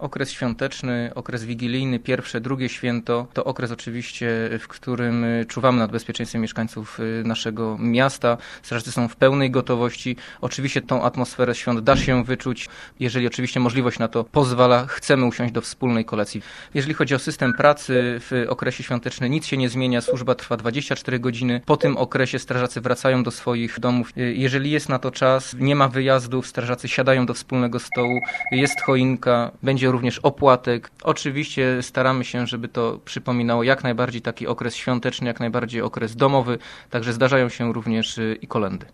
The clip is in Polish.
Okres świąteczny, okres wigilijny, pierwsze, drugie święto to okres oczywiście, w którym czuwamy nad bezpieczeństwem mieszkańców naszego miasta. Strażacy są w pełnej gotowości. Oczywiście tą atmosferę świąt da się wyczuć. Jeżeli oczywiście możliwość na to pozwala, chcemy usiąść do wspólnej kolacji. Jeżeli chodzi o system pracy w okresie świątecznym, nic się nie zmienia. Służba trwa 24 godziny. Po tym okresie strażacy wracają do swoich domów. Jeżeli jest na to czas, nie ma wyjazdów, strażacy siadają do wspólnego stołu, jest choinka, będzie również opłatek. Oczywiście staramy się, żeby to przypominało jak najbardziej taki okres świąteczny, jak najbardziej okres domowy, także zdarzają się również i kolędy.